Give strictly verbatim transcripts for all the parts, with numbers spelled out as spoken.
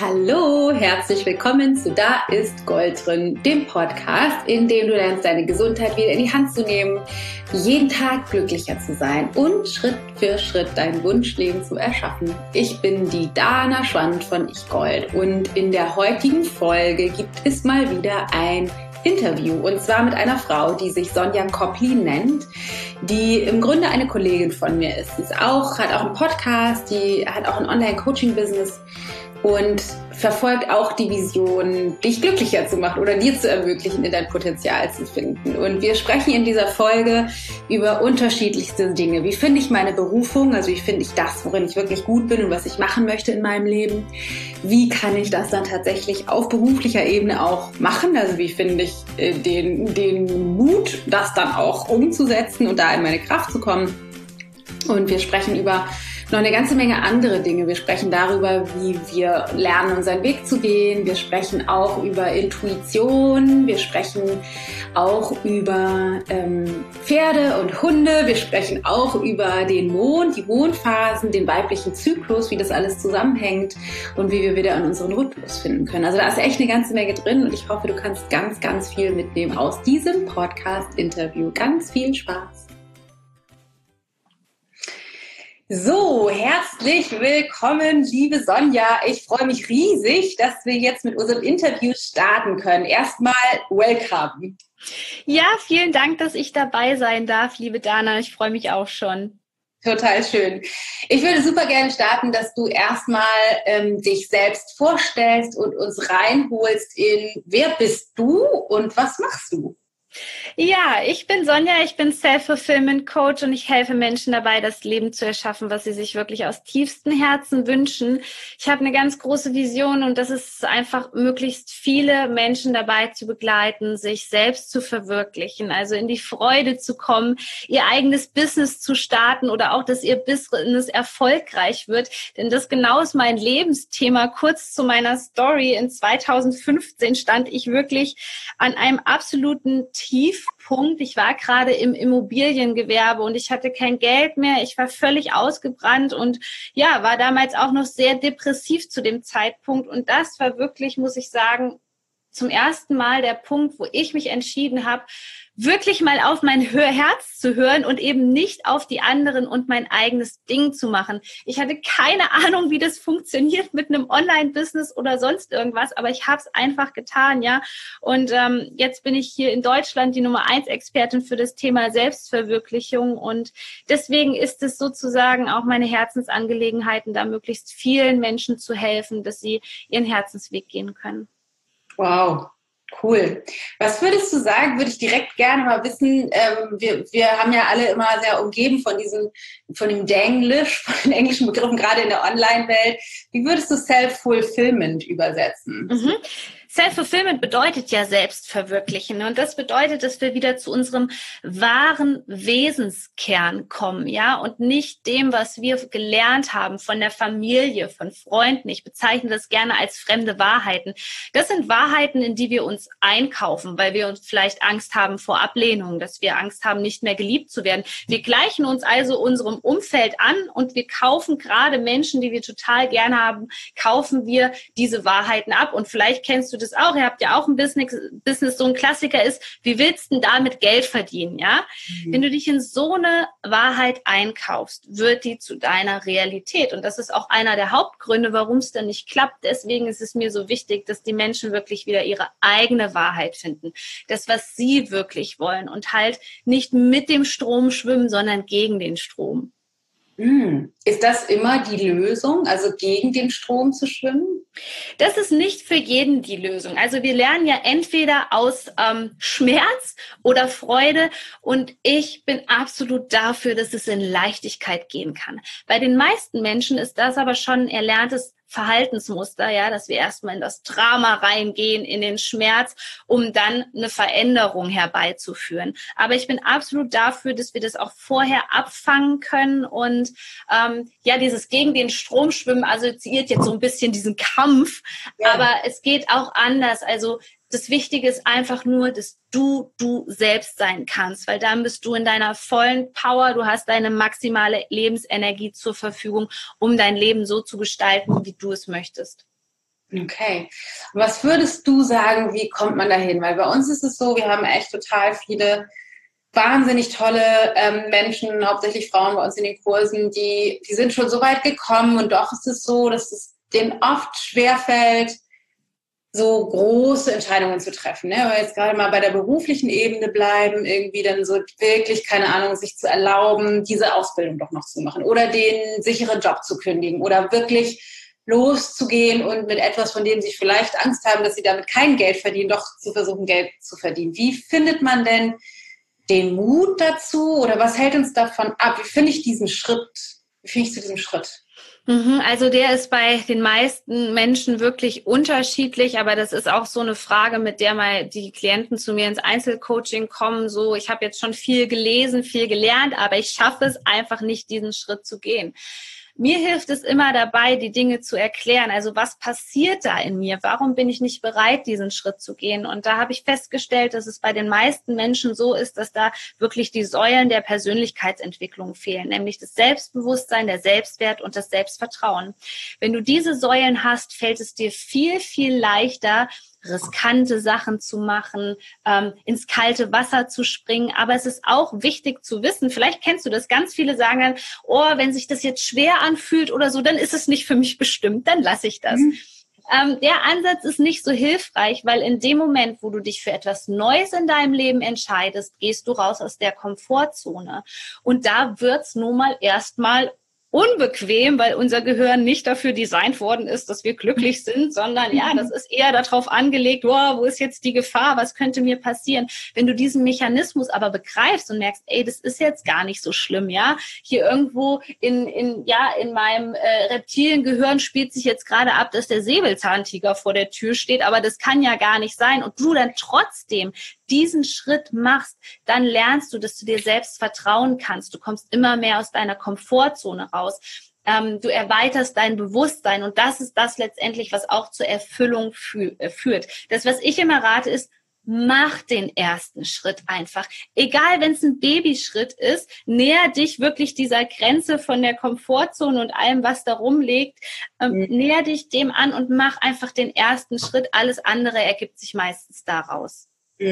Hallo, herzlich willkommen zu Da ist Gold drin, dem Podcast, in dem du lernst, deine Gesundheit wieder in die Hand zu nehmen, jeden Tag glücklicher zu sein und Schritt für Schritt dein Wunschleben zu erschaffen. Ich bin die Dana Schwand von Ich Gold und in der heutigen Folge gibt es mal wieder ein Interview und zwar mit einer Frau, die sich Sonja Coppli nennt, die im Grunde eine Kollegin von mir ist. Sie ist auch, hat auch einen Podcast, die hat auch ein Online-Coaching-Business und verfolgt auch die Vision, dich glücklicher zu machen oder dir zu ermöglichen, in dein Potenzial zu finden. Und wir sprechen in dieser Folge über unterschiedlichste Dinge. Wie finde ich meine Berufung? Also wie finde ich das, worin ich wirklich gut bin und was ich machen möchte in meinem Leben? Wie kann ich das dann tatsächlich auf beruflicher Ebene auch machen? Also wie finde ich äh, den, den Mut, das dann auch umzusetzen und da in meine Kraft zu kommen? Und wir sprechen über noch eine ganze Menge andere Dinge. Wir sprechen darüber, wie wir lernen, unseren Weg zu gehen. Wir sprechen auch über Intuition. Wir sprechen auch über ähm, Pferde und Hunde. Wir sprechen auch über den Mond, die Mondphasen, den weiblichen Zyklus, wie das alles zusammenhängt und wie wir wieder in unseren Rhythmus finden können. Also da ist echt eine ganze Menge drin und ich hoffe, du kannst ganz, ganz viel mitnehmen aus diesem Podcast-Interview. Ganz viel Spaß! So, herzlich willkommen, liebe Sonja. Ich freue mich riesig, dass wir jetzt mit unserem Interview starten können. Erstmal welcome. Ja, vielen Dank, dass ich dabei sein darf, liebe Dana. Ich freue mich auch schon. Total schön. Ich würde super gerne starten, dass du erstmal ähm, dich selbst vorstellst und uns reinholst in, wer bist du und was machst du? Ja, ich bin Sonja, ich bin Self-Fulfillment Coach und ich helfe Menschen dabei, das Leben zu erschaffen, was sie sich wirklich aus tiefstem Herzen wünschen. Ich habe eine ganz große Vision und das ist einfach, möglichst viele Menschen dabei zu begleiten, sich selbst zu verwirklichen, also in die Freude zu kommen, ihr eigenes Business zu starten oder auch, dass ihr Business erfolgreich wird. Denn das genau ist mein Lebensthema. Kurz zu meiner Story. In zweitausendfünfzehn stand ich wirklich an einem absoluten Tiefpunkt. Ich war gerade im Immobiliengewerbe und ich hatte kein Geld mehr. Ich war völlig ausgebrannt und ja, war damals auch noch sehr depressiv zu dem Zeitpunkt. Und das war wirklich, muss ich sagen, zum ersten Mal der Punkt, wo ich mich entschieden habe, wirklich mal auf mein Herz zu hören und eben nicht auf die anderen und mein eigenes Ding zu machen. Ich hatte keine Ahnung, wie das funktioniert mit einem Online-Business oder sonst irgendwas, aber ich habe es einfach getan, ja. Und ähm, jetzt bin ich hier in Deutschland die Nummer eins Expertin für das Thema Selbstverwirklichung und deswegen ist es sozusagen auch meine Herzensangelegenheiten, da möglichst vielen Menschen zu helfen, dass sie ihren Herzensweg gehen können. Wow, cool. Was würdest du sagen, würde ich direkt gerne mal wissen, ähm, wir, wir haben ja alle immer sehr umgeben von diesem, von dem Denglisch, von den englischen Begriffen, gerade in der Online-Welt. Wie würdest du Self-Fulfillment übersetzen? Mhm. Self-Fulfillment bedeutet ja Selbstverwirklichen und das bedeutet, dass wir wieder zu unserem wahren Wesenskern kommen, ja, und nicht dem, was wir gelernt haben von der Familie, von Freunden. Ich bezeichne das gerne als fremde Wahrheiten. Das sind Wahrheiten, in die wir uns einkaufen, weil wir uns vielleicht Angst haben vor Ablehnung, dass wir Angst haben, nicht mehr geliebt zu werden. Wir gleichen uns also unserem Umfeld an und wir kaufen gerade Menschen, die wir total gerne haben, kaufen wir diese Wahrheiten ab und vielleicht kennst du das auch, ihr habt ja auch ein Business, Business, so ein Klassiker ist, wie willst du denn damit Geld verdienen, ja? Mhm. Wenn du dich in so eine Wahrheit einkaufst, wird die zu deiner Realität und das ist auch einer der Hauptgründe, warum es dann nicht klappt. Deswegen ist es mir so wichtig, dass die Menschen wirklich wieder ihre eigene Wahrheit finden, das, was sie wirklich wollen und halt nicht mit dem Strom schwimmen, sondern gegen den Strom. Ist das immer die Lösung, also gegen den Strom zu schwimmen? Das ist nicht für jeden die Lösung. Also wir lernen ja entweder aus ähm, Schmerz oder Freude und ich bin absolut dafür, dass es in Leichtigkeit gehen kann. Bei den meisten Menschen ist das aber schon ein erlerntes Verhaltensmuster, ja, dass wir erstmal in das Drama reingehen, in den Schmerz, um dann eine Veränderung herbeizuführen. Aber ich bin absolut dafür, dass wir das auch vorher abfangen können und ähm, ja, dieses gegen den Strom schwimmen assoziiert jetzt so ein bisschen diesen Kampf, ja. Aber es geht auch anders. Also das Wichtige ist einfach nur, dass du du selbst sein kannst, weil dann bist du in deiner vollen Power, du hast deine maximale Lebensenergie zur Verfügung, um dein Leben so zu gestalten, wie du es möchtest. Okay. Was würdest du sagen, wie kommt man dahin? Weil bei uns ist es so, wir haben echt total viele wahnsinnig tolle ähm, Menschen, hauptsächlich Frauen bei uns in den Kursen, die, die sind schon so weit gekommen und doch ist es so, dass es denen oft schwerfällt, so große Entscheidungen zu treffen. Ne? Weil wir jetzt gerade mal bei der beruflichen Ebene bleiben, irgendwie dann so wirklich, keine Ahnung, sich zu erlauben, diese Ausbildung doch noch zu machen oder den sicheren Job zu kündigen oder wirklich loszugehen und mit etwas, von dem sie vielleicht Angst haben, dass sie damit kein Geld verdienen, doch zu versuchen, Geld zu verdienen. Wie findet man denn den Mut dazu oder was hält uns davon ab? Wie finde ich diesen Schritt? Wie finde ich zu diesem Schritt? Also der ist bei den meisten Menschen wirklich unterschiedlich, aber das ist auch so eine Frage, mit der mal die Klienten zu mir ins Einzelcoaching kommen. So, ich habe jetzt schon viel gelesen, viel gelernt, aber ich schaffe es einfach nicht, diesen Schritt zu gehen. Mir hilft es immer dabei, die Dinge zu erklären. Also was passiert da in mir? Warum bin ich nicht bereit, diesen Schritt zu gehen? Und da habe ich festgestellt, dass es bei den meisten Menschen so ist, dass da wirklich die Säulen der Persönlichkeitsentwicklung fehlen, nämlich das Selbstbewusstsein, der Selbstwert und das Selbstvertrauen. Wenn du diese Säulen hast, fällt es dir viel, viel leichter, riskante Sachen zu machen, ähm, ins kalte Wasser zu springen. Aber es ist auch wichtig zu wissen, vielleicht kennst du das, ganz viele sagen dann, oh, wenn sich das jetzt schwer anfühlt oder so, dann ist es nicht für mich bestimmt, dann lasse ich das. Mhm. Ähm, der Ansatz ist nicht so hilfreich, weil in dem Moment, wo du dich für etwas Neues in deinem Leben entscheidest, gehst du raus aus der Komfortzone. Und da wird's nun mal erstmal unbequem, weil unser Gehirn nicht dafür designt worden ist, dass wir glücklich sind, sondern ja, das ist eher darauf angelegt, wow, wo ist jetzt die Gefahr, was könnte mir passieren? Wenn du diesen Mechanismus aber begreifst und merkst, ey, das ist jetzt gar nicht so schlimm, ja, hier irgendwo in, in, ja, in meinem äh, Reptiliengehirn spielt sich jetzt gerade ab, dass der Säbelzahntiger vor der Tür steht, aber das kann ja gar nicht sein und du dann trotzdem diesen Schritt machst, dann lernst du, dass du dir selbst vertrauen kannst. Du kommst immer mehr aus deiner Komfortzone raus. Ähm, du erweiterst dein Bewusstsein und das ist das letztendlich, was auch zur Erfüllung fü- äh, führt. Das, was ich immer rate, ist, mach den ersten Schritt einfach. Egal, wenn es ein Babyschritt ist, näher dich wirklich dieser Grenze von der Komfortzone und allem, was da rumliegt, ähm, mhm. näher dich dem an und mach einfach den ersten Schritt. Alles andere ergibt sich meistens daraus.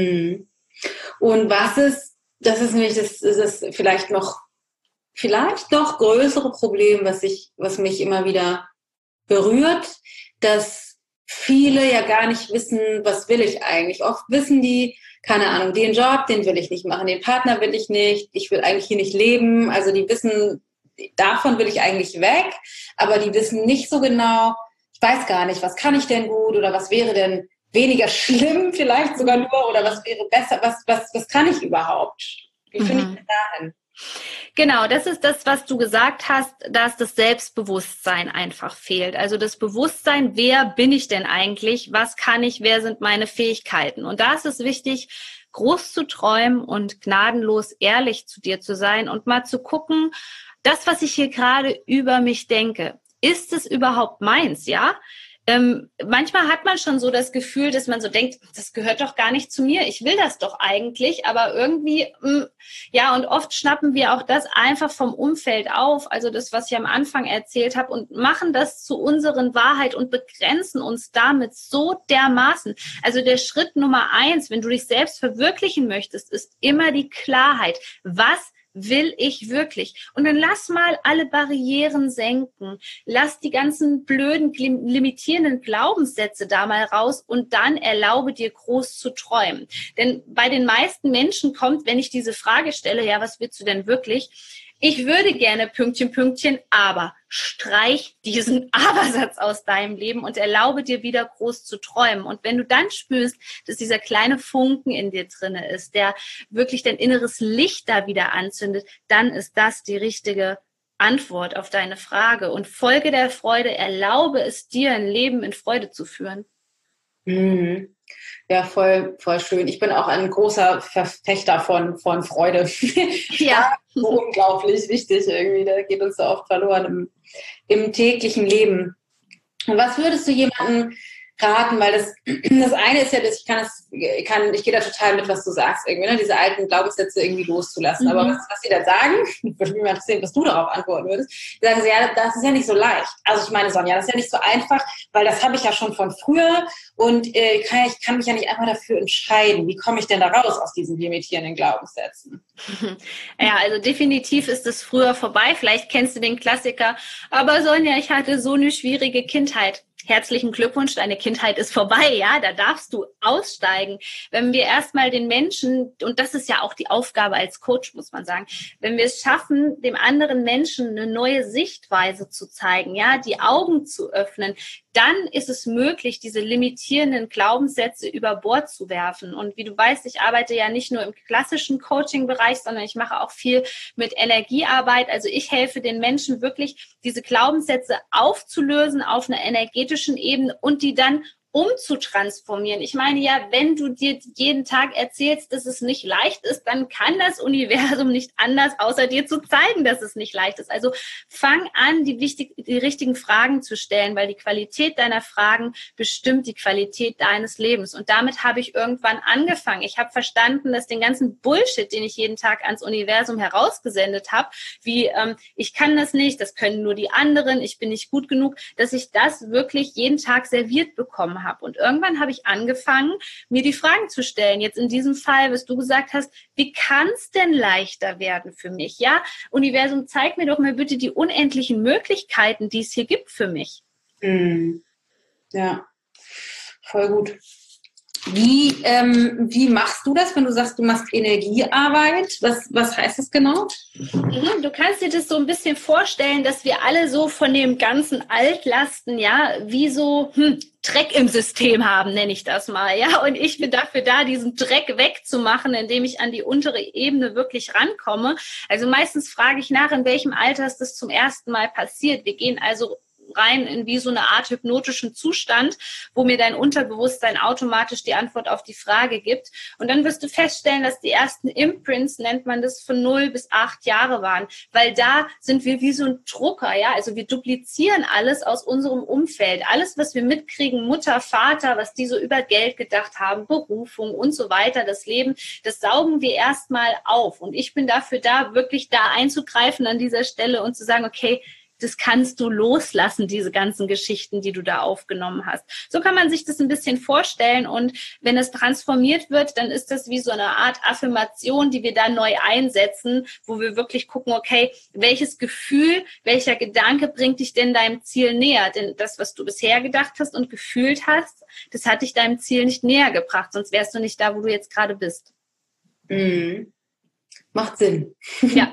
Und was ist, das ist nämlich das, ist das vielleicht noch, vielleicht noch größere Problem, was ich, was mich immer wieder berührt, dass viele ja gar nicht wissen, was will ich eigentlich. Oft wissen die, keine Ahnung, den Job, den will ich nicht machen, den Partner will ich nicht, ich will eigentlich hier nicht leben. Also die wissen, davon will ich eigentlich weg, aber die wissen nicht so genau, ich weiß gar nicht, was kann ich denn gut oder was wäre denn weniger schlimm vielleicht sogar nur oder was wäre besser, was, was, was kann ich überhaupt? Wie finde mhm. ich denn dahin? Genau, das ist das, was du gesagt hast, dass das Selbstbewusstsein einfach fehlt. Also das Bewusstsein, wer bin ich denn eigentlich? Was kann ich? Wer sind meine Fähigkeiten? Und da ist es wichtig, groß zu träumen und gnadenlos ehrlich zu dir zu sein und mal zu gucken, das, was ich hier gerade über mich denke, ist es überhaupt meins, ja? Ähm, manchmal hat man schon so das Gefühl, dass man so denkt, das gehört doch gar nicht zu mir, ich will das doch eigentlich, aber irgendwie, mh, ja, und oft schnappen wir auch das einfach vom Umfeld auf, also das, was ich am Anfang erzählt habe, und machen das zu unseren Wahrheit und begrenzen uns damit so dermaßen. Also der Schritt Nummer eins, wenn du dich selbst verwirklichen möchtest, ist immer die Klarheit. Was will ich wirklich? Und dann lass mal alle Barrieren senken. Lass die ganzen blöden, limitierenden Glaubenssätze da mal raus und dann erlaube dir groß zu träumen. Denn bei den meisten Menschen kommt, wenn ich diese Frage stelle, ja, was willst du denn wirklich? Ich würde gerne Pünktchen, Pünktchen, aber streich diesen Abersatz aus deinem Leben und erlaube dir wieder groß zu träumen. Und wenn du dann spürst, dass dieser kleine Funken in dir drinne ist, der wirklich dein inneres Licht da wieder anzündet, dann ist das die richtige Antwort auf deine Frage. Und folge der Freude, erlaube es dir, ein Leben in Freude zu führen. Mhm. Ja, voll, voll schön. Ich bin auch ein großer Verfechter von, von Freude. Ja. So unglaublich wichtig irgendwie. Da geht uns so oft verloren im, im täglichen Leben. Und was würdest du jemandem raten, weil das, das eine ist ja, dass ich kann das, ich kann, ich gehe da total mit, was du sagst, irgendwie, ne? Diese alten Glaubenssätze irgendwie loszulassen. Mhm. Aber was, was sie da sagen, würde mich mal interessieren, was du darauf antworten würdest, sagen sie, ja, das ist ja nicht so leicht. Also ich meine, Sonja, das ist ja nicht so einfach, weil das habe ich ja schon von früher und äh, kann, ich kann mich ja nicht einfach dafür entscheiden. Wie komme ich denn da raus aus diesen limitierenden Glaubenssätzen? Ja, also definitiv ist es früher vorbei. Vielleicht kennst du den Klassiker, aber Sonja, ich hatte so eine schwierige Kindheit. Herzlichen Glückwunsch, deine Kindheit ist vorbei, ja, da darfst du aussteigen. Wenn wir erstmal den Menschen, und das ist ja auch die Aufgabe als Coach, muss man sagen, wenn wir es schaffen, dem anderen Menschen eine neue Sichtweise zu zeigen, ja, die Augen zu öffnen, dann ist es möglich, diese limitierenden Glaubenssätze über Bord zu werfen. Und wie du weißt, ich arbeite ja nicht nur im klassischen Coaching-Bereich, sondern ich mache auch viel mit Energiearbeit. Also ich helfe den Menschen wirklich, diese Glaubenssätze aufzulösen auf einer energetischen Ebene und die dann umzutransformieren. Ich meine ja, wenn du dir jeden Tag erzählst, dass es nicht leicht ist, dann kann das Universum nicht anders, außer dir zu zeigen, dass es nicht leicht ist. Also fang an, die, wichtig, die richtigen Fragen zu stellen, weil die Qualität deiner Fragen bestimmt die Qualität deines Lebens. Und damit habe ich irgendwann angefangen. Ich habe verstanden, dass den ganzen Bullshit, den ich jeden Tag ans Universum herausgesendet habe, wie ähm, ich kann das nicht, das können nur die anderen, ich bin nicht gut genug, dass ich das wirklich jeden Tag serviert bekomme habe. Und irgendwann habe ich angefangen, mir die Fragen zu stellen. Jetzt in diesem Fall, was du gesagt hast, wie kann es denn leichter werden für mich? Ja, Universum, zeig mir doch mal bitte die unendlichen Möglichkeiten, die es hier gibt für mich. Mm. Ja, voll gut. Wie, ähm, wie machst du das, wenn du sagst, du machst Energiearbeit? Was, was heißt das genau? Du kannst dir das so ein bisschen vorstellen, dass wir alle so von dem ganzen Altlasten, ja, wie so hm, Dreck im System haben, nenne ich das mal, ja. Und ich bin dafür da, diesen Dreck wegzumachen, indem ich an die untere Ebene wirklich rankomme. Also meistens frage ich nach, in welchem Alter ist das zum ersten Mal passiert. Wir gehen also rein in wie so eine Art hypnotischen Zustand, wo mir dein Unterbewusstsein automatisch die Antwort auf die Frage gibt. Und dann wirst du feststellen, dass die ersten Imprints, nennt man das, von null bis acht Jahre waren. Weil da sind wir wie so ein Drucker, ja. Also wir duplizieren alles aus unserem Umfeld. Alles, was wir mitkriegen, Mutter, Vater, was die so über Geld gedacht haben, Berufung und so weiter, das Leben, das saugen wir erstmal auf. Und ich bin dafür da, wirklich da einzugreifen an dieser Stelle und zu sagen, okay, das kannst du loslassen, diese ganzen Geschichten, die du da aufgenommen hast. So kann man sich das ein bisschen vorstellen. Und wenn es transformiert wird, dann ist das wie so eine Art Affirmation, die wir da neu einsetzen, wo wir wirklich gucken, okay, welches Gefühl, welcher Gedanke bringt dich denn deinem Ziel näher? Denn das, was du bisher gedacht hast und gefühlt hast, das hat dich deinem Ziel nicht näher gebracht. Sonst wärst du nicht da, wo du jetzt gerade bist. Mhm. Macht Sinn. Ja.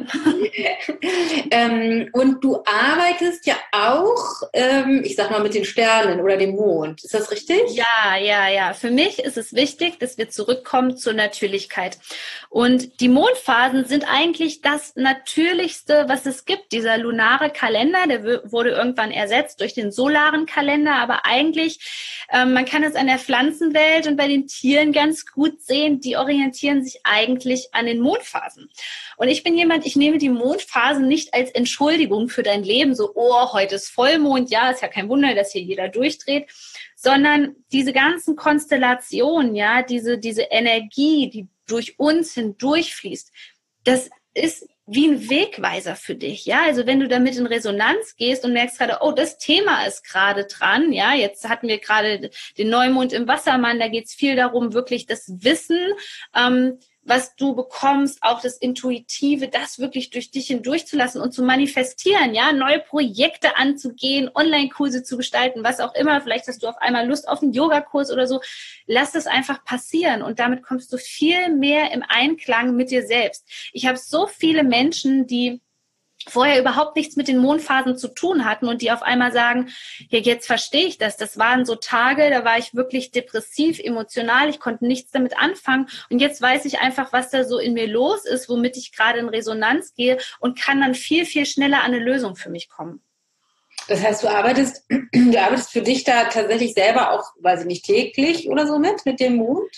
ähm, und du arbeitest ja auch, ähm, ich sag mal, mit den Sternen oder dem Mond. Ist das richtig? Ja, ja, ja. Für mich ist es wichtig, dass wir zurückkommen zur Natürlichkeit. Und die Mondphasen sind eigentlich das Natürlichste, was es gibt. Dieser lunare Kalender, der wurde irgendwann ersetzt durch den solaren Kalender. Aber eigentlich, ähm, man kann es an der Pflanzenwelt und bei den Tieren ganz gut sehen, die orientieren sich eigentlich an den Mondphasen. Und ich bin jemand, ich nehme die Mondphasen nicht als Entschuldigung für dein Leben, so, oh, heute ist Vollmond, ja, ist ja kein Wunder, dass hier jeder durchdreht, sondern diese ganzen Konstellationen, ja, diese, diese Energie, die durch uns hindurchfließt, das ist wie ein Wegweiser für dich, ja, also wenn du damit in Resonanz gehst und merkst gerade, oh, das Thema ist gerade dran, ja, jetzt hatten wir gerade den Neumond im Wassermann, da geht es viel darum, wirklich das Wissen, ähm, was du bekommst, auch das Intuitive, das wirklich durch dich hindurchzulassen und zu manifestieren, ja, neue Projekte anzugehen, Online-Kurse zu gestalten, was auch immer, vielleicht hast du auf einmal Lust auf einen Yogakurs oder so, lass das einfach passieren und damit kommst du viel mehr im Einklang mit dir selbst. Ich habe so viele Menschen, die vorher überhaupt nichts mit den Mondphasen zu tun hatten und die auf einmal sagen, ja, jetzt verstehe ich das. Das waren so Tage, da war ich wirklich depressiv, emotional, ich konnte nichts damit anfangen und jetzt weiß ich einfach, was da so in mir los ist, womit ich gerade in Resonanz gehe und kann dann viel, viel schneller an eine Lösung für mich kommen. Das heißt, du arbeitest, du arbeitest für dich da tatsächlich selber auch, weiß ich nicht, täglich oder so mit, mit dem Mond?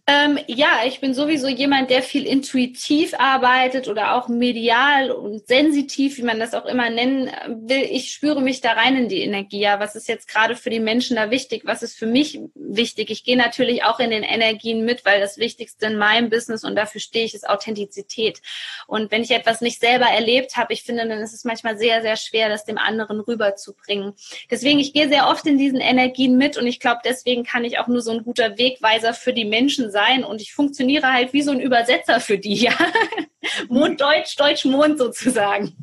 Ähm, ja, ich bin sowieso jemand, der viel intuitiv arbeitet oder auch medial und sensitiv, wie man das auch immer nennen will. Ich spüre mich da rein in die Energie. Ja, was ist jetzt gerade für die Menschen da wichtig? Was ist für mich wichtig? Ich gehe natürlich auch in den Energien mit, weil das Wichtigste in meinem Business, und dafür stehe ich, ist Authentizität. Und wenn ich etwas nicht selber erlebt habe, ich finde, dann ist es manchmal sehr, sehr schwer, das dem anderen rüberzubringen. Deswegen, ich gehe sehr oft in diesen Energien mit, und ich glaube, deswegen kann ich auch nur so ein guter Wegweiser für die Menschen sein, und ich funktioniere halt wie so ein Übersetzer für die, ja. Mond Deutsch, Deutsch Mond sozusagen.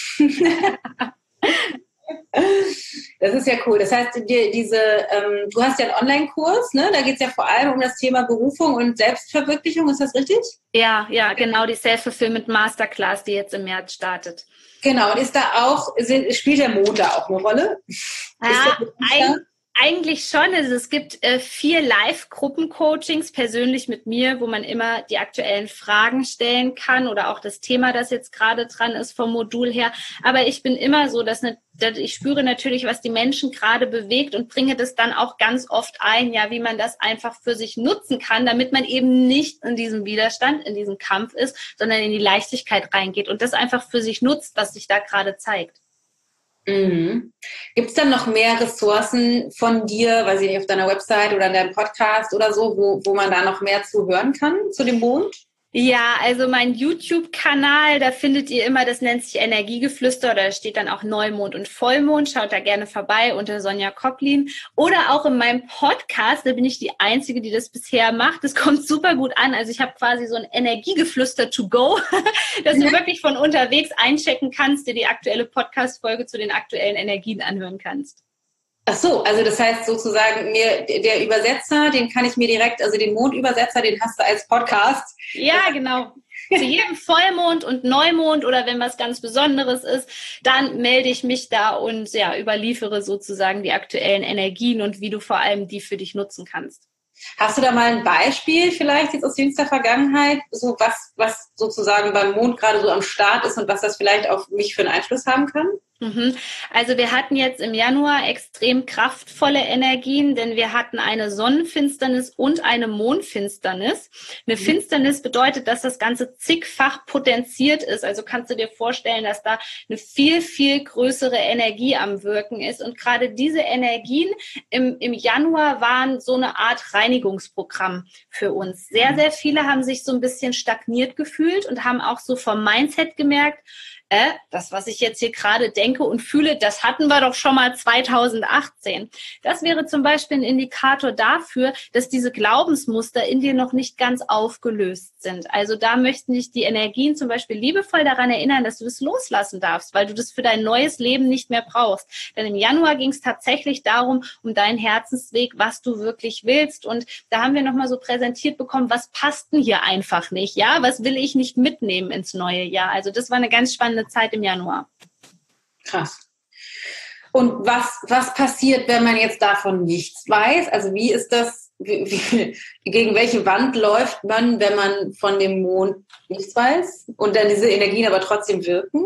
Das ist ja cool. Das heißt, die, diese, ähm, du hast ja einen Online-Kurs, ne? Da geht es ja vor allem um das Thema Berufung und Selbstverwirklichung, ist das richtig? Ja, ja, genau, die Self-Fulfillment Masterclass, die jetzt im März startet. Genau, und ist da auch, spielt der Mond da auch eine Rolle? Ja, ein, eigentlich schon. Also es gibt äh, vier Live-Gruppen-Coachings persönlich mit mir, wo man immer die aktuellen Fragen stellen kann oder auch das Thema, das jetzt gerade dran ist vom Modul her. Aber ich bin immer so, dass, eine, dass ich spüre natürlich, was die Menschen gerade bewegt, und bringe das dann auch ganz oft ein, ja, wie man das einfach für sich nutzen kann, damit man eben nicht in diesem Widerstand, in diesem Kampf ist, sondern in die Leichtigkeit reingeht und das einfach für sich nutzt, was sich da gerade zeigt. Mhm. Gibt es dann noch mehr Ressourcen von dir, weiß ich nicht, auf deiner Website oder in deinem Podcast oder so, wo, wo man da noch mehr zu hören kann, zu dem Mond? Ja, also mein YouTube-Kanal, da findet ihr immer, das nennt sich Energiegeflüster, oder da steht dann auch Neumond und Vollmond. Schaut da gerne vorbei unter Sonja Kopplin. Oder auch in meinem Podcast, da bin ich die Einzige, die das bisher macht. Das kommt super gut an. Also ich habe quasi so ein Energiegeflüster to go, dass du wirklich von unterwegs einchecken kannst, dir die aktuelle Podcast-Folge zu den aktuellen Energien anhören kannst. Ach so, also das heißt sozusagen, mir der Übersetzer, den kann ich mir direkt, also den Mondübersetzer, den hast du als Podcast. Ja, genau. Zu jedem Vollmond und Neumond oder wenn was ganz Besonderes ist, dann melde ich mich da und ja, überliefere sozusagen die aktuellen Energien und wie du vor allem die für dich nutzen kannst. Hast du da mal ein Beispiel vielleicht jetzt aus jüngster Vergangenheit, so was, was sozusagen beim Mond gerade so am Start ist und was das vielleicht auf mich für einen Einfluss haben kann? Also wir hatten jetzt im Januar extrem kraftvolle Energien, denn wir hatten eine Sonnenfinsternis und eine Mondfinsternis. Eine mhm. Finsternis bedeutet, dass das Ganze zigfach potenziert ist. Also kannst du dir vorstellen, dass da eine viel, viel größere Energie am Wirken ist. Und gerade diese Energien im, im Januar waren so eine Art Reinigungsprogramm für uns. Sehr, sehr viele haben sich so ein bisschen stagniert gefühlt und haben auch so vom Mindset gemerkt, Äh, das, was ich jetzt hier gerade denke und fühle, das hatten wir doch schon mal zweitausendachtzehn. Das wäre zum Beispiel ein Indikator dafür, dass diese Glaubensmuster in dir noch nicht ganz aufgelöst sind. Also da möchten dich die Energien zum Beispiel liebevoll daran erinnern, dass du das loslassen darfst, weil du das für dein neues Leben nicht mehr brauchst. Denn im Januar ging es tatsächlich darum, um deinen Herzensweg, was du wirklich willst. Und da haben wir nochmal so präsentiert bekommen, was passt denn hier einfach nicht, ja? Was will ich nicht mitnehmen ins neue Jahr? Also das war eine ganz spannende Zeit im Januar. Krass. Und was, was passiert, wenn man jetzt davon nichts weiß? Also wie ist das, wie, wie, gegen welche Wand läuft man, wenn man von dem Mond nichts weiß und dann diese Energien aber trotzdem wirken?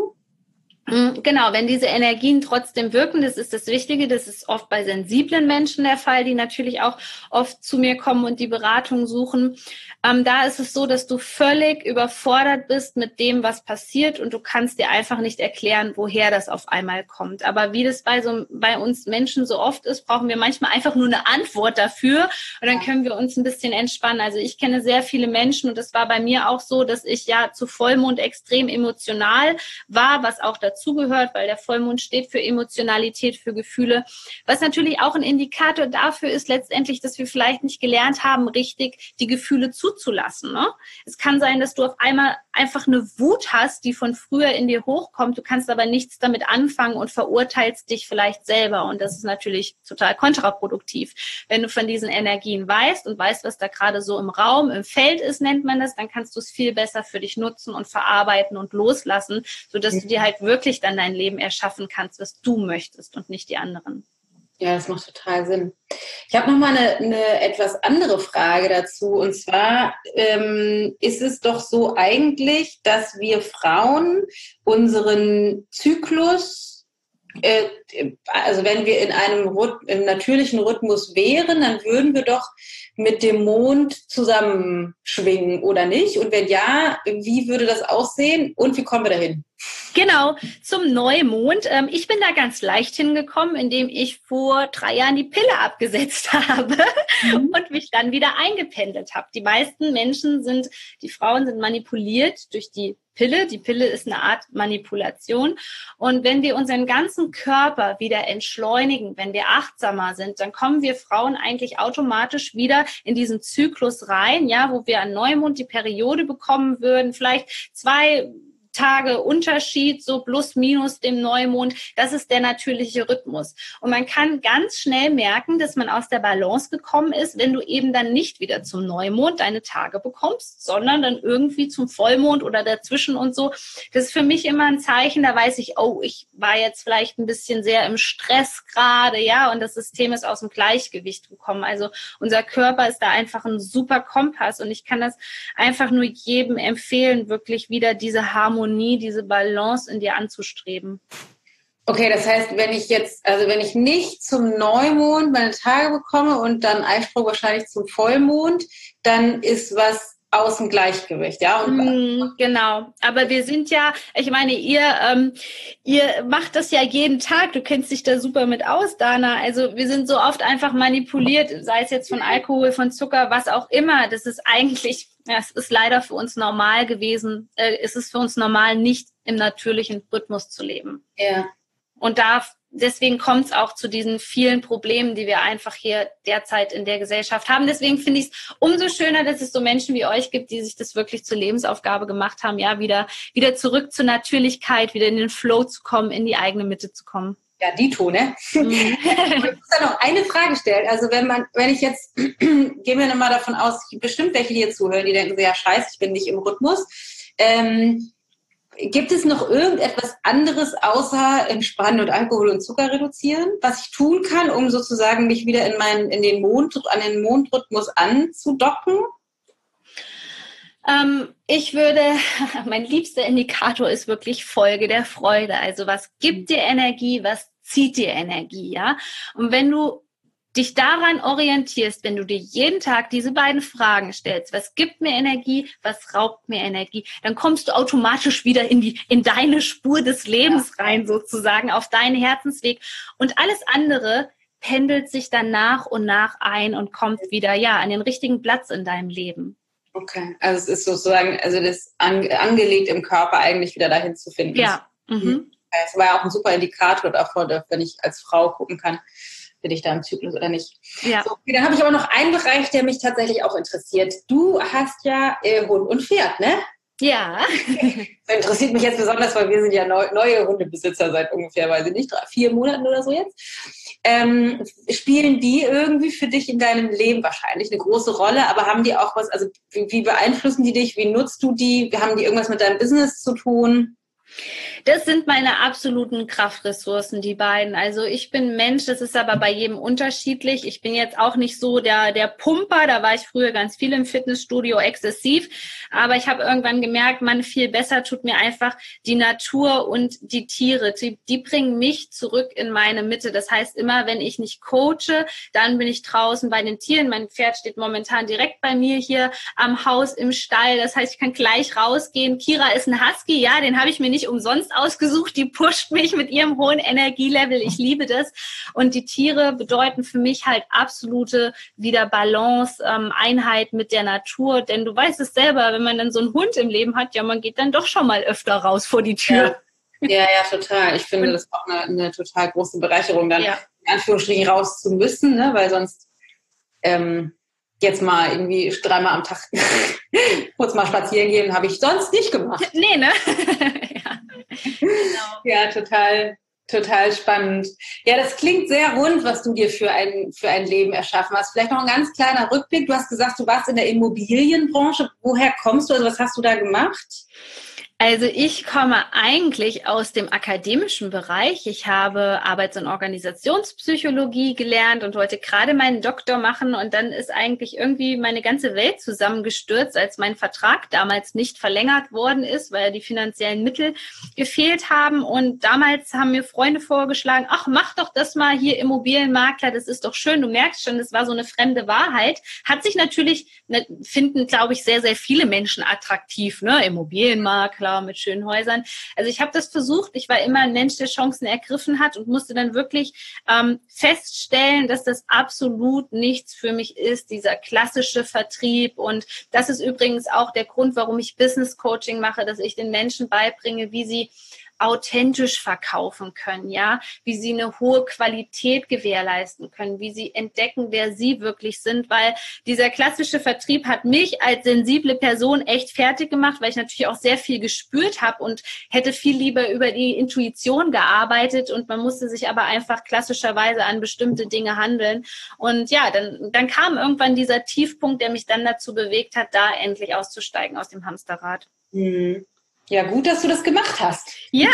Genau, wenn diese Energien trotzdem wirken, das ist das Wichtige, das ist oft bei sensiblen Menschen der Fall, die natürlich auch oft zu mir kommen und die Beratung suchen. Ähm, da ist es so, dass du völlig überfordert bist mit dem, was passiert und du kannst dir einfach nicht erklären, woher das auf einmal kommt. Aber wie das bei, so, bei uns Menschen so oft ist, brauchen wir manchmal einfach nur eine Antwort dafür und dann können wir uns ein bisschen entspannen. Also ich kenne sehr viele Menschen und das war bei mir auch so, dass ich ja zu Vollmond extrem emotional war, was auch dazu dazugehört, weil der Vollmond steht für Emotionalität, für Gefühle, was natürlich auch ein Indikator dafür ist letztendlich, dass wir vielleicht nicht gelernt haben, richtig die Gefühle zuzulassen. Ne? Es kann sein, dass du auf einmal einfach eine Wut hast, die von früher in dir hochkommt, du kannst aber nichts damit anfangen und verurteilst dich vielleicht selber und das ist natürlich total kontraproduktiv. Wenn du von diesen Energien weißt und weißt, was da gerade so im Raum, im Feld ist, nennt man das, dann kannst du es viel besser für dich nutzen und verarbeiten und loslassen, sodass du dir halt wirklich dann dein Leben erschaffen kannst, was du möchtest und nicht die anderen. Ja, das macht total Sinn. Ich habe nochmal eine, eine etwas andere Frage dazu. Und zwar ähm, ist es doch so eigentlich, dass wir Frauen unseren Zyklus, äh, also wenn wir in einem Rhyth- im natürlichen Rhythmus wären, dann würden wir doch mit dem Mond zusammenschwingen oder nicht? Und wenn ja, wie würde das aussehen und wie kommen wir dahin? Genau, zum Neumond. Ähm, ich bin da ganz leicht hingekommen, indem ich vor drei Jahren die Pille abgesetzt habe mhm. und mich dann wieder eingependelt habe. Die meisten Menschen sind, die Frauen sind manipuliert durch die Pille. Die Pille ist eine Art Manipulation. Und wenn wir unseren ganzen Körper wieder entschleunigen, wenn wir achtsamer sind, dann kommen wir Frauen eigentlich automatisch wieder in diesen Zyklus rein, ja, wo wir an Neumond die Periode bekommen würden, vielleicht zwei Tage Unterschied, so plus minus dem Neumond, das ist der natürliche Rhythmus. Und man kann ganz schnell merken, dass man aus der Balance gekommen ist, wenn du eben dann nicht wieder zum Neumond deine Tage bekommst, sondern dann irgendwie zum Vollmond oder dazwischen und so. Das ist für mich immer ein Zeichen, da weiß ich, oh, ich war jetzt vielleicht ein bisschen sehr im Stress gerade, ja, und das System ist aus dem Gleichgewicht gekommen. Also unser Körper ist da einfach ein super Kompass und ich kann das einfach nur jedem empfehlen, wirklich wieder diese Harmonie, diese Balance in dir anzustreben. Okay, das heißt, wenn ich jetzt, also wenn ich nicht zum Neumond meine Tage bekomme und dann Eisprung wahrscheinlich zum Vollmond, dann ist was aus dem Gleichgewicht, ja? Und mm, genau, aber wir sind ja, ich meine, ihr, ähm, ihr macht das ja jeden Tag, du kennst dich da super mit aus, Dana, also wir sind so oft einfach manipuliert, sei es jetzt von Alkohol, von Zucker, was auch immer, das ist eigentlich, ja, es ist leider für uns normal gewesen, äh, es ist für uns normal, nicht im natürlichen Rhythmus zu leben. Ja. Und da, deswegen kommt es auch zu diesen vielen Problemen, die wir einfach hier derzeit in der Gesellschaft haben. Deswegen finde ich es umso schöner, dass es so Menschen wie euch gibt, die sich das wirklich zur Lebensaufgabe gemacht haben, ja, wieder, wieder zurück zur Natürlichkeit, wieder in den Flow zu kommen, in die eigene Mitte zu kommen. Ja, Dito, ne? Mhm. Ich muss da noch eine Frage stellen. Also wenn man, wenn ich jetzt, gehen wir nochmal davon aus, bestimmt welche, die jetzt zuhören, die denken, ja scheiße, ich bin nicht im Rhythmus. Ähm, gibt es noch irgendetwas anderes außer Entspannen und Alkohol und Zucker reduzieren, was ich tun kann, um sozusagen mich wieder in meinen, in den Mond, an den Mondrhythmus anzudocken? Ähm, ich würde, mein liebster Indikator ist wirklich Folge der Freude. Also was gibt dir Energie, was zieht dir Energie, ja? Und wenn du dich daran orientierst, wenn du dir jeden Tag diese beiden Fragen stellst, was gibt mir Energie, was raubt mir Energie, dann kommst du automatisch wieder in die, in deine Spur des Lebens rein, sozusagen, auf deinen Herzensweg. Und alles andere pendelt sich dann nach und nach ein und kommt wieder, ja, an den richtigen Platz in deinem Leben. Okay, also es ist sozusagen, also das an, angelegt im Körper eigentlich wieder dahin zu finden. Ja. Mhm. Es war ja auch ein super Indikator davon, wenn ich als Frau gucken kann, bin ich da im Zyklus oder nicht. Ja. So, okay, dann habe ich aber noch einen Bereich, der mich tatsächlich auch interessiert. Du hast ja äh, Hund und Pferd, ne? Ja. Das interessiert mich jetzt besonders, weil wir sind ja neu, neue Hundebesitzer seit ungefähr, weiß ich nicht, drei, vier Monaten oder so jetzt. Ähm, spielen die irgendwie für dich in deinem Leben wahrscheinlich eine große Rolle, aber haben die auch was, also wie, wie beeinflussen die dich, wie nutzt du die, haben die irgendwas mit deinem Business zu tun? Das sind meine absoluten Kraftressourcen, die beiden. Also ich bin Mensch, das ist aber bei jedem unterschiedlich. Ich bin jetzt auch nicht so der der Pumper, da war ich früher ganz viel im Fitnessstudio, exzessiv. Aber ich habe irgendwann gemerkt, man, viel besser tut mir einfach die Natur und die Tiere. Die, die bringen mich zurück in meine Mitte. Das heißt, immer wenn ich nicht coache, dann bin ich draußen bei den Tieren. Mein Pferd steht momentan direkt bei mir hier am Haus im Stall. Das heißt, ich kann gleich rausgehen. Kira ist ein Husky, ja, den habe ich mir nicht umsonst ausgesucht, die pusht mich mit ihrem hohen Energielevel, ich liebe das. Und die Tiere bedeuten für mich halt absolute wieder Balance, ähm, Einheit mit der Natur, denn du weißt es selber, wenn man dann so einen Hund im Leben hat, ja, man geht dann doch schon mal öfter raus vor die Tür. Ja, ja, ja, total. Ich finde, das ist auch eine, eine total große Bereicherung, dann ja. in Anführungsstrichen raus zu müssen, ne? Weil sonst ähm, jetzt mal irgendwie dreimal am Tag kurz mal spazieren gehen, habe ich sonst nicht gemacht. Nee, ne? Ja. Genau. Ja, total, total spannend. Ja, das klingt sehr rund, was du dir für ein, für ein Leben erschaffen hast. Vielleicht noch ein ganz kleiner Rückblick. Du hast gesagt, du warst in der Immobilienbranche. Woher kommst du? Also was hast du da gemacht? Also ich komme eigentlich aus dem akademischen Bereich. Ich habe Arbeits- und Organisationspsychologie gelernt und wollte gerade meinen Doktor machen. Und dann ist eigentlich irgendwie meine ganze Welt zusammengestürzt, als mein Vertrag damals nicht verlängert worden ist, weil die finanziellen Mittel gefehlt haben. Und damals haben mir Freunde vorgeschlagen, ach, mach doch das mal hier Immobilienmakler, das ist doch schön. Du merkst schon, das war so eine fremde Wahrheit. Hat sich natürlich, finden, glaube ich, sehr, sehr viele Menschen attraktiv, ne? Immobilienmakler mit schönen Häusern. Also ich habe das versucht. Ich war immer ein Mensch, der Chancen ergriffen hat und musste dann wirklich ähm, feststellen, dass das absolut nichts für mich ist, dieser klassische Vertrieb. Und das ist übrigens auch der Grund, warum ich Business Coaching mache, dass ich den Menschen beibringe, wie sie authentisch verkaufen können, ja, wie sie eine hohe Qualität gewährleisten können, wie sie entdecken, wer sie wirklich sind, weil dieser klassische Vertrieb hat mich als sensible Person echt fertig gemacht, weil ich natürlich auch sehr viel gespürt habe und hätte viel lieber über die Intuition gearbeitet und man musste sich aber einfach klassischerweise an bestimmte Dinge handeln und ja, dann, dann kam irgendwann dieser Tiefpunkt, der mich dann dazu bewegt hat, da endlich auszusteigen aus dem Hamsterrad. Mhm. Ja, gut, dass du das gemacht hast. Ja.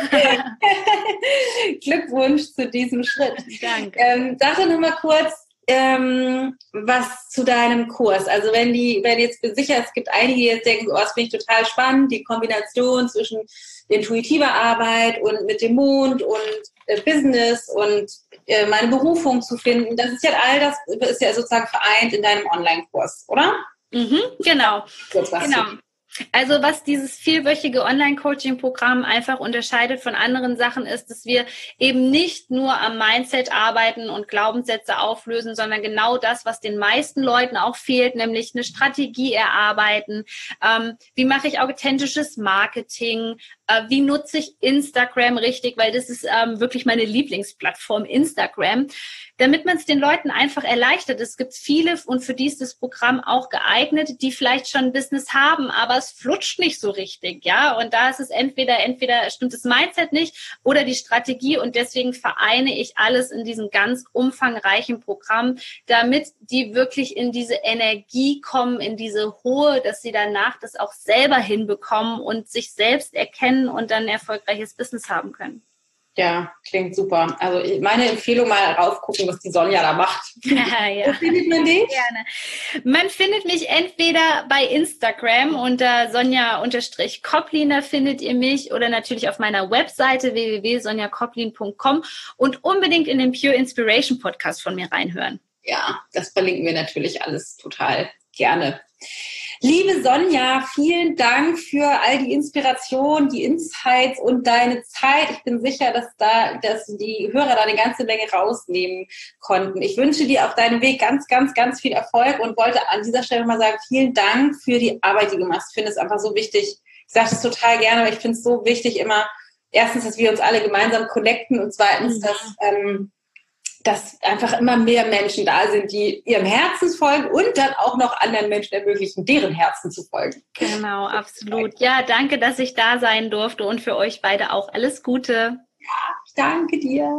Glückwunsch zu diesem Schritt. Danke. Ähm, sag doch noch mal kurz ähm, was zu deinem Kurs. Also wenn die, wenn jetzt bin sicher, es gibt einige, die jetzt denken, oh, das finde ich total spannend, die Kombination zwischen intuitiver Arbeit und mit dem Mond und äh, Business und äh, meine Berufung zu finden. Das ist ja all das ist ja sozusagen vereint in deinem Online-Kurs, oder? Mhm, genau. Kurz was genau. zu. Also was dieses vierwöchige Online-Coaching-Programm einfach unterscheidet von anderen Sachen ist, dass wir eben nicht nur am Mindset arbeiten und Glaubenssätze auflösen, sondern genau das, was den meisten Leuten auch fehlt, nämlich eine Strategie erarbeiten. Ähm, wie mache ich authentisches Marketing? Äh, wie nutze ich Instagram richtig? Weil das ist ähm, wirklich meine Lieblingsplattform, Instagram. Damit man es den Leuten einfach erleichtert. Es gibt viele und für die ist das Programm auch geeignet, die vielleicht schon ein Business haben, aber es flutscht nicht so richtig, ja. Und da ist es entweder, entweder stimmt das Mindset nicht oder die Strategie und deswegen vereine ich alles in diesem ganz umfangreichen Programm, damit die wirklich in diese Energie kommen, in diese hohe, dass sie danach das auch selber hinbekommen und sich selbst erkennen und dann ein erfolgreiches Business haben können. Ja, klingt super. Also meine Empfehlung, mal raufgucken, was die Sonja da macht. Ja, ja. Wo findet man dich? Gerne. Man findet mich entweder bei Instagram unter Sonja-Koplin, da findet ihr mich, oder natürlich auf meiner Webseite w w w punkt sonja koplin punkt com und unbedingt in den Pure Inspiration Podcast von mir reinhören. Ja, das verlinken wir natürlich alles total gerne. Liebe Sonja, vielen Dank für all die Inspiration, die Insights und deine Zeit. Ich bin sicher, dass da, dass die Hörer da eine ganze Menge rausnehmen konnten. Ich wünsche dir auf deinem Weg ganz, ganz, ganz viel Erfolg und wollte an dieser Stelle mal sagen, vielen Dank für die Arbeit, die du machst. Ich finde es einfach so wichtig. Ich sage das total gerne, aber ich finde es so wichtig immer, erstens, dass wir uns alle gemeinsam connecten und zweitens, dass, ähm, dass einfach immer mehr Menschen da sind, die ihrem Herzen folgen und dann auch noch anderen Menschen ermöglichen, deren Herzen zu folgen. Genau, absolut. Ja, danke, dass ich da sein durfte und für euch beide auch alles Gute. Ja, ich danke dir.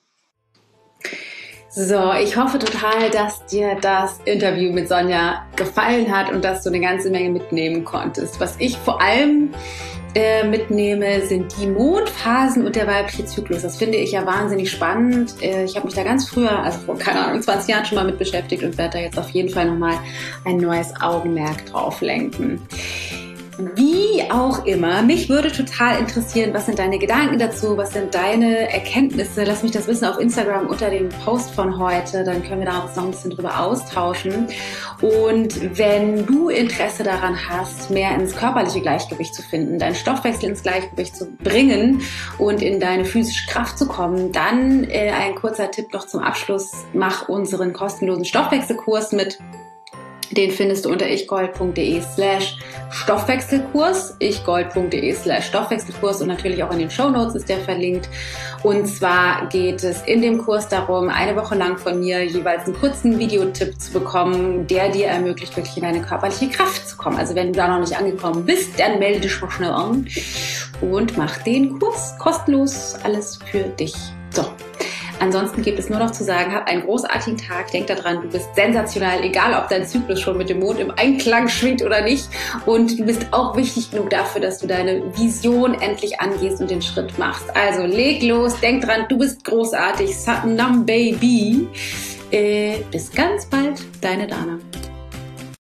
So, ich hoffe total, dass dir das Interview mit Sonja gefallen hat und dass du eine ganze Menge mitnehmen konntest. Was ich vor allem äh, mitnehme, sind die Mondphasen und der weibliche Zyklus. Das finde ich ja wahnsinnig spannend. Äh, ich habe mich da ganz früher, also vor, keine Ahnung, zwanzig Jahren schon mal mit beschäftigt und werde da jetzt auf jeden Fall nochmal ein neues Augenmerk drauf lenken. Wie auch immer, mich würde total interessieren, was sind deine Gedanken dazu, was sind deine Erkenntnisse? Lass mich das wissen auf Instagram unter dem Post von heute, dann können wir da uns noch ein bisschen drüber austauschen. Und wenn du Interesse daran hast, mehr ins körperliche Gleichgewicht zu finden, deinen Stoffwechsel ins Gleichgewicht zu bringen und in deine physische Kraft zu kommen, dann äh, ein kurzer Tipp noch zum Abschluss, mach unseren kostenlosen Stoffwechselkurs mit. Den findest du unter ichgold.de slash Stoffwechselkurs, ichgold.de slash Stoffwechselkurs und natürlich auch in den Shownotes ist der verlinkt. Und zwar geht es in dem Kurs darum, eine Woche lang von mir jeweils einen kurzen Videotipp zu bekommen, der dir ermöglicht, wirklich in deine körperliche Kraft zu kommen. Also wenn du da noch nicht angekommen bist, dann melde dich mal schnell an und mach den Kurs kostenlos, alles für dich. So. Ansonsten gibt es nur noch zu sagen, hab einen großartigen Tag, denk daran, du bist sensational, egal ob dein Zyklus schon mit dem Mond im Einklang schwingt oder nicht. Und du bist auch wichtig genug dafür, dass du deine Vision endlich angehst und den Schritt machst. Also leg los, denk dran, du bist großartig. Satnam Baby. Äh, bis ganz bald, deine Dana.